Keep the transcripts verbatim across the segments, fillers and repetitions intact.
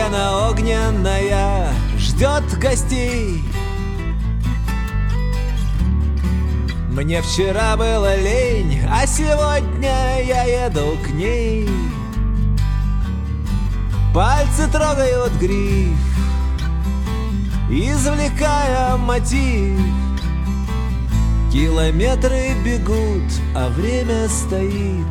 гиена огненная ждет гостей. Мне вчера было лень, а сегодня я еду к ней. Пальцы трогают гриф, извлекая мотив. Километры бегут, а время стоит.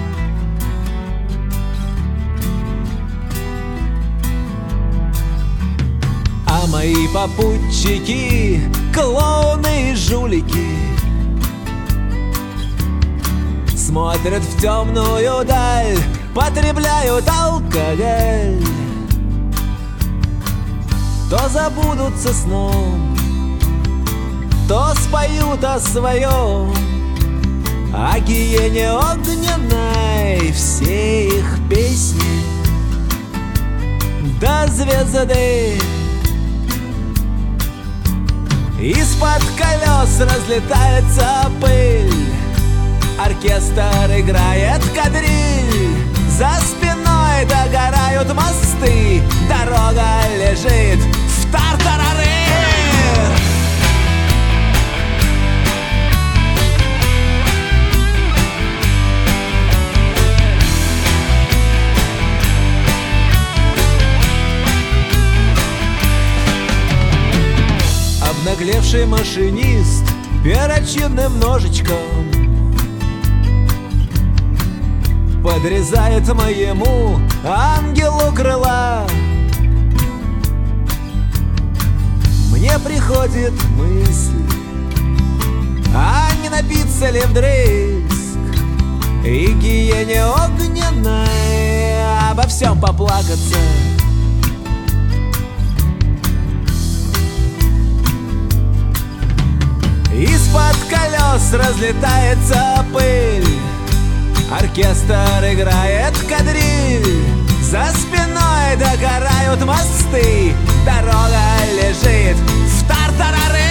А мои попутчики — клоуны и жулики, смотрят в темную даль, потребляют алкоголь. То забудутся сном, то споют о своем, о гиене огненной все их песни до звезды. Из-под колес разлетается пыль, оркестр играет кадриль. За спиной догорают мосты, дорога лежит в тартарары. Обнаглевший машинист перочинным ножичком подрезает моему ангелу крыла. Мне приходит мысль, а не напиться ли вдрызг и гиене огненной обо всем поплакаться. Из-под колес разлетается пыль, оркестр играет кадриль. За спиной догорают мосты, дорога лежит в тартарары.